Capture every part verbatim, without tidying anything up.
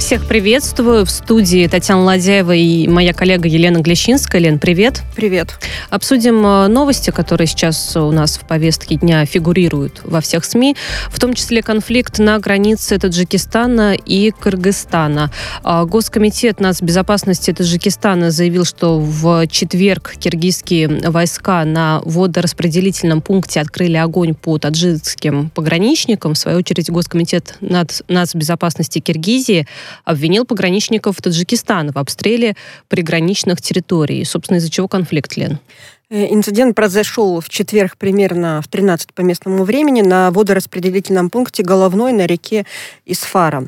Всех приветствую. В студии Татьяна Ладяева и моя коллега Елена Глещинская. Лен, привет. Привет. Обсудим новости, которые сейчас у нас в повестке дня фигурируют во всех СМИ, в том числе конфликт на границе Таджикистана и Кыргызстана. Госкомитет нацбезопасности Таджикистана заявил, что в четверг киргизские войска на водораспределительном пункте открыли огонь по таджикским пограничникам. В свою очередь, Госкомитет нацбезопасности Киргизии обвинил пограничников Таджикистана в обстреле приграничных территорий. Собственно, из-за чего конфликт, Лен? Инцидент произошел в четверг примерно в тринадцать по местному времени на водораспределительном пункте Головной на реке Исфара.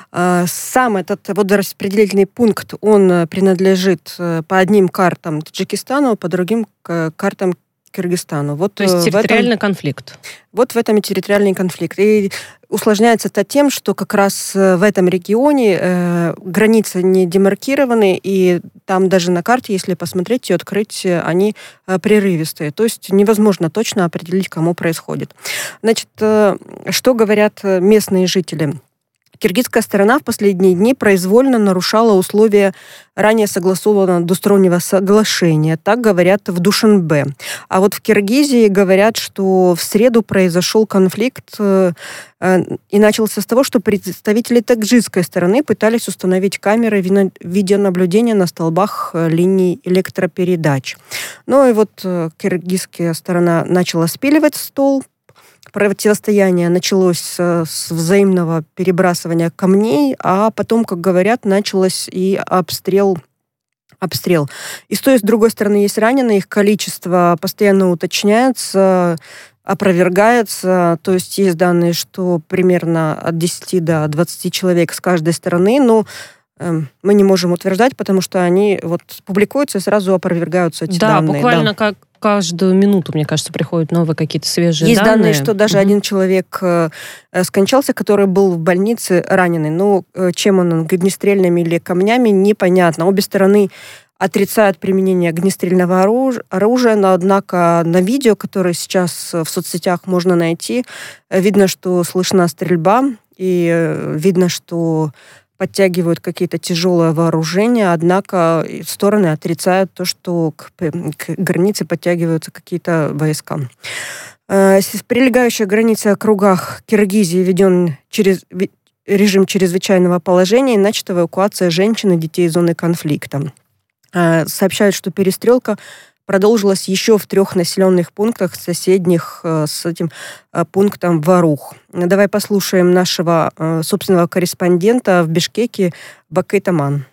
Сам этот водораспределительный пункт, он принадлежит по одним картам Таджикистану, по другим картам Кыргызстану. Вот То есть территориальный этом, конфликт. Вот в этом и территориальный конфликт. И усложняется это тем, что как раз в этом регионе э, границы не демаркированы, и там даже на карте, если посмотреть и открыть, они э, прерывистые. То есть невозможно точно определить, кому происходит. Значит, э, что говорят местные жители? Киргизская сторона в последние дни произвольно нарушала условия ранее согласованного двустороннего соглашения. Так говорят в Душанбе. А вот в Киргизии говорят, что в среду произошел конфликт э, э, и начался с того, что представители таджикской стороны пытались установить камеры видеонаблюдения на столбах линий электропередач. Ну и вот э, киргизская сторона начала спиливать столб. Противостояние началось с взаимного перебрасывания камней, а потом, как говорят, началось и обстрел. обстрел. И с той, и с другой стороны есть раненые, их количество постоянно уточняется, опровергается. То есть есть данные, что примерно от десяти до двадцати человек с каждой стороны, но мы не можем утверждать, потому что они вот публикуются и сразу опровергаются эти да, данные. Буквально да, буквально как каждую минуту, мне кажется, приходят новые какие-то свежие Есть данные. данные, что даже mm-hmm. один человек э, скончался, который был в больнице раненый. Но э, чем он, огнестрельными или камнями, непонятно. Обе стороны отрицают применение огнестрельного оружия, оружия, но, однако, на видео, которое сейчас в соцсетях можно найти, видно, что слышна стрельба, и э, видно, что подтягивают какие-то тяжелые вооружения, однако стороны отрицают то, что к, к границе подтягиваются какие-то войска. Э, прилегающая граница в округах Киргизии введен через, режим чрезвычайного положения и начата эвакуация женщин и детей из зоны конфликта. Э, сообщают, что перестрелка продолжилась еще в трех населенных пунктах, соседних э, с этим э, пунктом Варух. Давай послушаем нашего э, собственного корреспондента в Бишкеке Бакый Таман.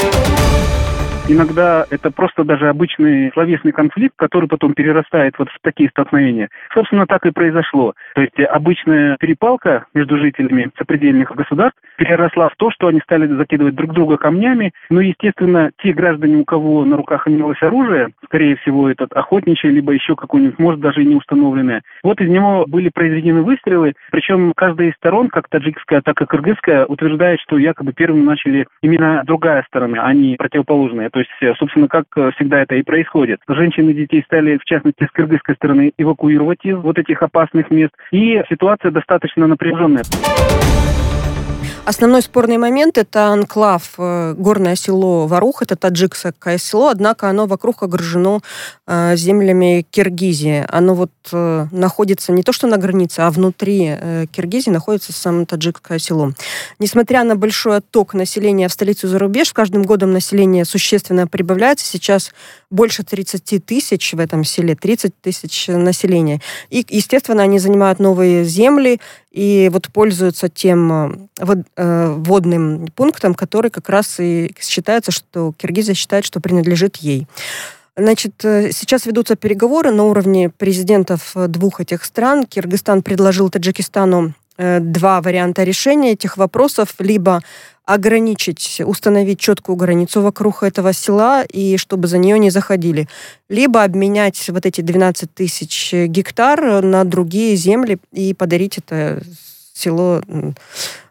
Иногда это просто даже обычный словесный конфликт, который потом перерастает вот в такие столкновения. Собственно, так и произошло. То есть обычная перепалка между жителями сопредельных государств переросла в то, что они стали закидывать друг друга камнями. Ну, естественно, те граждане, у кого на руках имелось оружие, скорее всего, этот охотничий, либо еще какой-нибудь, может, даже и не установленное, вот из него были произведены выстрелы. Причем каждая из сторон, как таджикская, так и кыргызская, утверждает, что якобы первым начали именно другая сторона, а не противоположная. То есть, собственно, как всегда это и происходит. Женщин и детей стали, в частности, с кыргызской стороны эвакуировать из вот этих опасных мест. И ситуация достаточно напряженная. Основной спорный момент – это анклав, горное село Варух, это таджикское село, однако оно вокруг окружено э, землями Киргизии. Оно вот э, находится не то что на границе, а внутри э, Киргизии находится само таджикское село. Несмотря на большой отток населения в столицу и за рубеж, с каждым годом население существенно прибавляется. Сейчас больше тридцать тысяч в этом селе, тридцать тысяч населения. И, естественно, они занимают новые земли и вот пользуются тем вот, э, водным пунктом, который как раз и считается, что Киргизия считает, что принадлежит ей. Значит, сейчас ведутся переговоры на уровне президентов двух этих стран. Кыргызстан предложил Таджикистану два варианта решения этих вопросов. Либо ограничить, установить четкую границу вокруг этого села, и чтобы за нее не заходили. Либо обменять вот эти двенадцать тысяч гектар на другие земли и подарить это село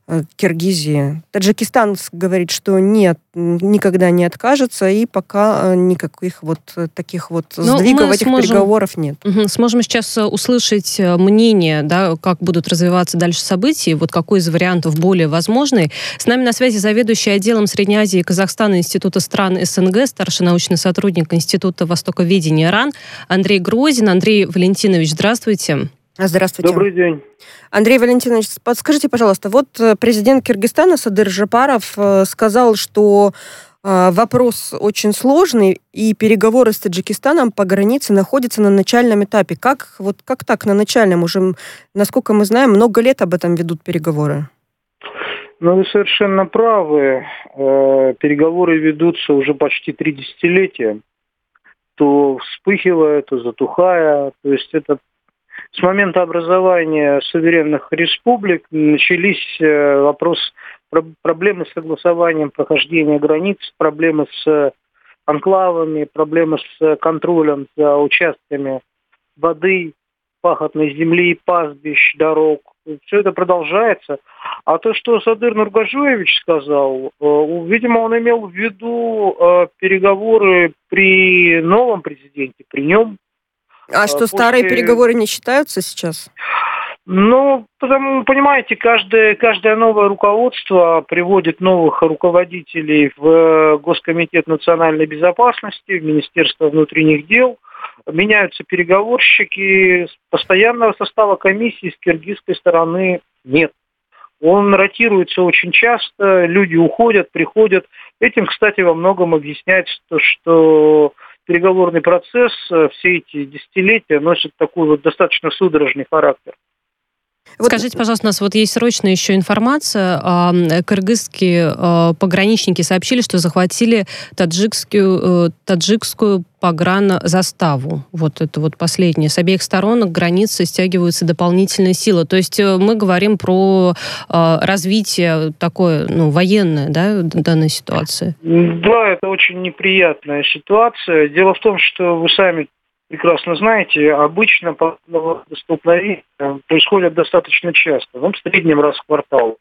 Киргизии. Таджикистан говорит, что нет, никогда не откажется, и пока никаких вот таких вот Но сдвигов этих сможем, переговоров нет. Угу, сможем сейчас услышать мнение, да, как будут развиваться дальше события, вот какой из вариантов более возможный. С нами на связи заведующий отделом Средней Азии и Казахстана Института стран СНГ, старший научный сотрудник Института Востоковедения РАН Андрей Грозин. Андрей Валентинович, здравствуйте. Здравствуйте. Добрый день. Андрей Валентинович, подскажите, пожалуйста, вот президент Киргизстана Садыр Жапаров сказал, что вопрос очень сложный, и переговоры с Таджикистаном по границе находятся на начальном этапе. Как, вот, как так на начальном? Уже, насколько мы знаем, много лет об этом ведут переговоры. Ну, вы совершенно правы. Переговоры ведутся уже почти три десятилетия. То вспыхивая, то затухая. То есть это с момента образования суверенных республик начались вопрос, проблемы с согласованием прохождения границ, проблемы с анклавами, проблемы с контролем за участками воды, пахотной земли, пастбищ, дорог. Все это продолжается. А то, что Садыр Нургажоевич сказал, видимо, он имел в виду переговоры при новом президенте, при нем. А что, После... старые переговоры не считаются сейчас? Ну, потому, понимаете, каждое, каждое новое руководство приводит новых руководителей в Госкомитет национальной безопасности, в Министерство внутренних дел. Меняются переговорщики. Постоянного состава комиссии с киргизской стороны нет. Он ротируется очень часто, люди уходят, приходят. Этим, кстати, во многом объясняется то, что переговорный процесс все эти десятилетия носит такой вот достаточно судорожный характер. Скажите, пожалуйста, у нас вот есть срочная еще информация. Кыргызские пограничники сообщили, что захватили таджикскую, таджикскую погранзаставу. Вот это вот последнее. С обеих сторон к границе стягиваются дополнительные силы. То есть мы говорим про развитие такое, ну, военное, да, данной ситуации? Да, это очень неприятная ситуация. Дело в том, что вы сами прекрасно знаете, обычно подобного столкновения происходят достаточно часто, ну, в среднем раз в квартал.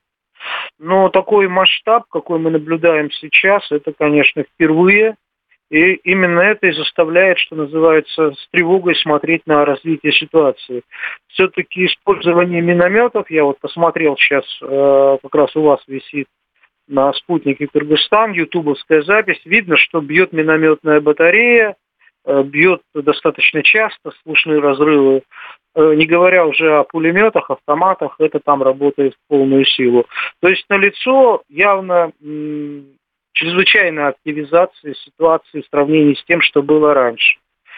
Но такой масштаб, какой мы наблюдаем сейчас, это, конечно, впервые. И именно это и заставляет, что называется, с тревогой смотреть на развитие ситуации. Все-таки использование минометов, я вот посмотрел сейчас, как раз у вас висит на спутнике Кыргызстан, ютубовская запись, видно, что бьет минометная батарея, бьет достаточно часто, слышны разрывы, не говоря уже о пулеметах, автоматах, это там работает в полную силу. То есть налицо явно м- чрезвычайная активизация ситуации в сравнении с тем, что было раньше.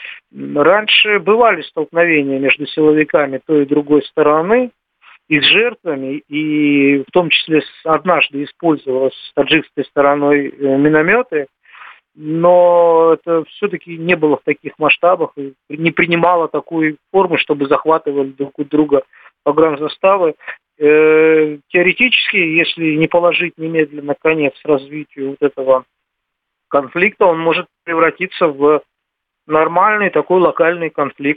Раньше бывали столкновения между силовиками той и другой стороны, и с жертвами, и в том числе однажды использовалось с таджикской стороной минометы, но это все-таки не было в таких масштабах и не принимало такой формы, чтобы захватывали друг у друга погранзаставы. Э, теоретически, если не положить немедленно конец развитию вот этого конфликта, он может превратиться в нормальный такой локальный конфликт.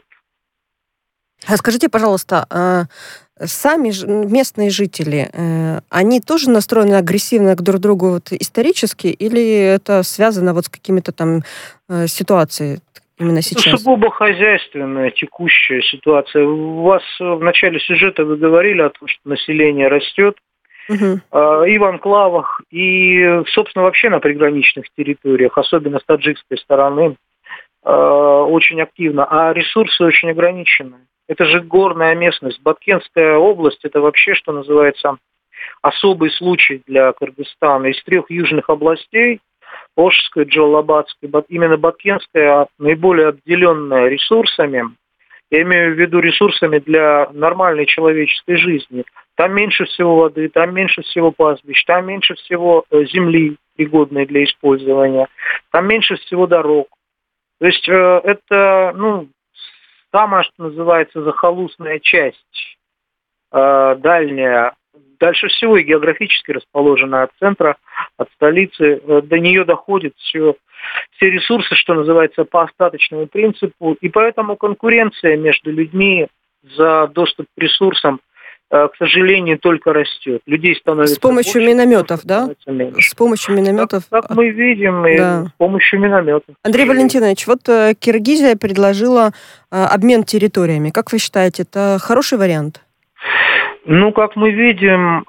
А скажите, пожалуйста, сами местные жители, они тоже настроены агрессивно друг к другу вот исторически, или это связано вот с какими-то там ситуациями именно сейчас? Это сугубо хозяйственная текущая ситуация. У вас в начале сюжета вы говорили о том, что население растет, угу. и в анклавах, и, собственно, вообще на приграничных территориях, особенно с таджикской стороны, очень активно, а ресурсы очень ограничены. Это же горная местность. Баткенская область – это вообще, что называется, особый случай для Кыргызстана. Из трех южных областей – Ошская, Джалалабадская, именно Баткенская наиболее отделенная ресурсами. Я имею в виду ресурсами для нормальной человеческой жизни. Там меньше всего воды, там меньше всего пастбищ, там меньше всего земли, пригодной для использования, там меньше всего дорог. То есть э, это, ну, самая, что называется, захолустная часть, э, дальняя, дальше всего и географически расположенная от центра, от столицы. Э, до нее доходят все, все ресурсы, что называется, по остаточному принципу. И поэтому конкуренция между людьми за доступ к ресурсам к сожалению, только растет. Людей становится С помощью больше, минометов, да? С помощью минометов. Как, как мы видим, да. С помощью минометов. Андрей Валентинович, вот Киргизия предложила обмен территориями. Как вы считаете, это хороший вариант? Ну, как мы видим,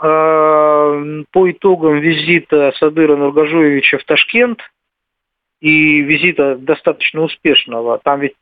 по итогам визита Садыра Нургажоевича в Ташкент и визита достаточно успешного, там ведь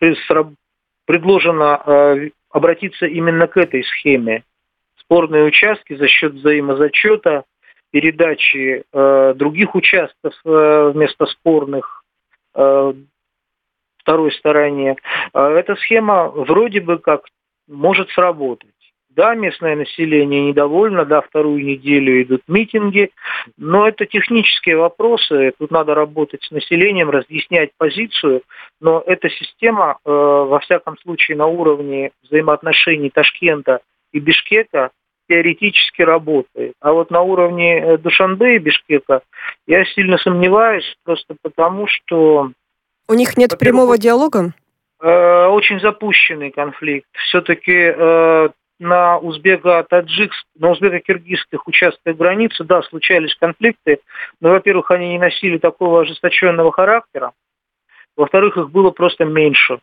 предложено обратиться именно к этой схеме. Спорные участки за счет взаимозачета, передачи э, других участков э, вместо спорных э, второй стороне. Э, эта схема вроде бы как может сработать. Да, местное население недовольно, да, вторую неделю идут митинги, но это технические вопросы, тут надо работать с населением, разъяснять позицию, но эта система, э, во всяком случае, на уровне взаимоотношений Ташкента и Бишкека теоретически работает. А вот на уровне Душанбе и Бишкека я сильно сомневаюсь, просто потому что... У них нет прямого диалога? Э, очень запущенный конфликт. Все-таки э, на узбеко-таджикских, на узбеко-киргизских участках границы, да, случались конфликты, но, во-первых, они не носили такого ожесточенного характера, во-вторых, их было просто меньше.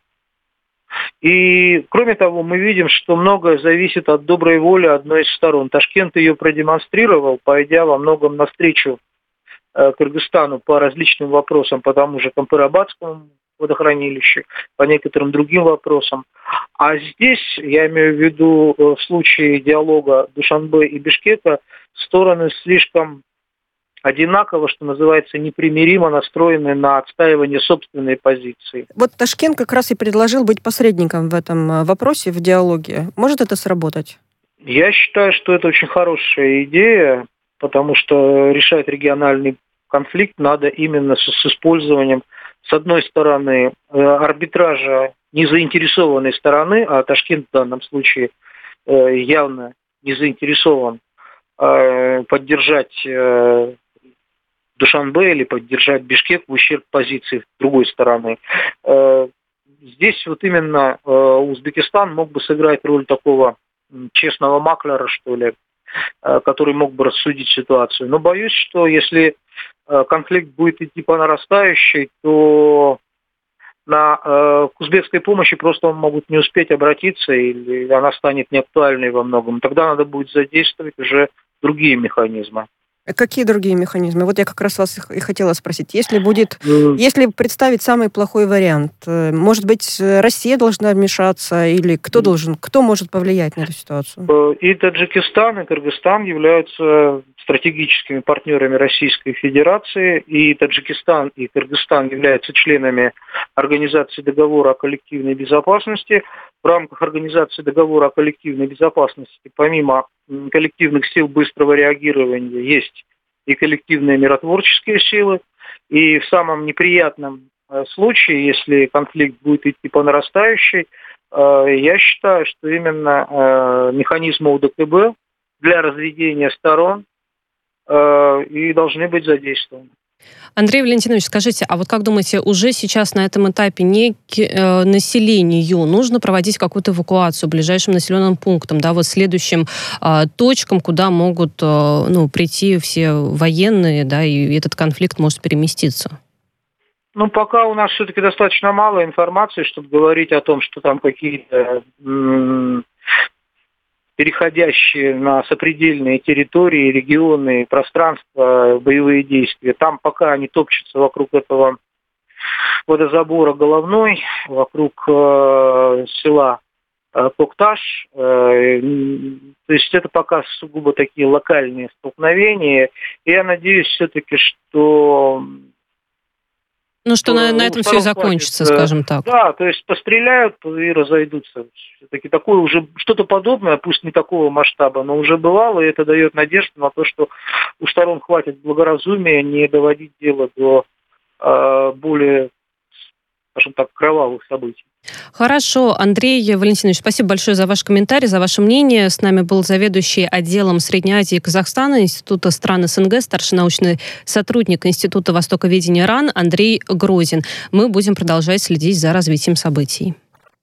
И, кроме того, мы видим, что многое зависит от доброй воли одной из сторон. Ташкент ее продемонстрировал, пойдя во многом навстречу э, Кыргызстану по различным вопросам, по тому же Кампыр-Абадскому водохранилищу, по некоторым другим вопросам. А здесь, я имею в виду в случае диалога Душанбе и Бишкека, стороны слишком одинаково, что называется, непримиримо настроены на отстаивание собственной позиции. Вот Ташкент как раз и предложил быть посредником в этом вопросе, в диалоге. Может это сработать? Я считаю, что это очень хорошая идея, потому что решать региональный конфликт надо именно с, с использованием, с одной стороны, арбитража незаинтересованной стороны, а Ташкент в данном случае явно не заинтересован поддержать Душанбе или поддержать Бишкек в ущерб позиции другой стороны. Здесь вот именно Узбекистан мог бы сыграть роль такого честного маклера, что ли, который мог бы рассудить ситуацию. Но боюсь, что если конфликт будет идти по нарастающей, то на, к узбекской помощи просто могут не успеть обратиться, или она станет неактуальной во многом. Тогда надо будет задействовать уже другие механизмы. Какие другие механизмы? Вот я как раз вас и хотела спросить. Если будет, mm. если представить самый плохой вариант, может быть, Россия должна вмешаться, или кто должен, кто может повлиять на эту ситуацию? И Таджикистан, и Кыргызстан являются стратегическими партнерами Российской Федерации, и Таджикистан и Кыргызстан являются членами Организации договора о коллективной безопасности. В рамках Организации договора о коллективной безопасности, помимо коллективных сил быстрого реагирования, есть и коллективные миротворческие силы. И в самом неприятном случае, если конфликт будет идти по нарастающей, я считаю, что именно механизмы ОДКБ для разведения сторон и должны быть задействованы. Андрей Валентинович, скажите, а вот как думаете, уже сейчас на этом этапе не к э, населению нужно проводить какую-то эвакуацию ближайшим населенным пунктам, да, вот следующим э, точкам, куда могут э, ну, прийти все военные, да, и этот конфликт может переместиться? Ну, пока у нас все-таки достаточно мало информации, чтобы говорить о том, что там какие-то м- переходящие на сопредельные территории, регионы, пространства, боевые действия. Там пока они топчутся вокруг этого водозабора Головной, вокруг э, села э, Кокташ. Э, то есть это пока сугубо такие локальные столкновения. И я надеюсь все-таки, что... Ну, что на, на этом все и закончится, хватит, скажем так. Да, то есть постреляют и разойдутся. Все-таки такое уже, что-то подобное, пусть не такого масштаба, но уже бывало, и это дает надежду на то, что у сторон хватит благоразумия не доводить дело до э, более, скажем так, кровавых событий. Хорошо. Андрей Валентинович, спасибо большое за ваш комментарий, за ваше мнение. С нами был заведующий отделом Средней Азии и Казахстана Института стран СНГ, старший научный сотрудник Института востоковедения РАН Андрей Грозин. Мы будем продолжать следить за развитием событий.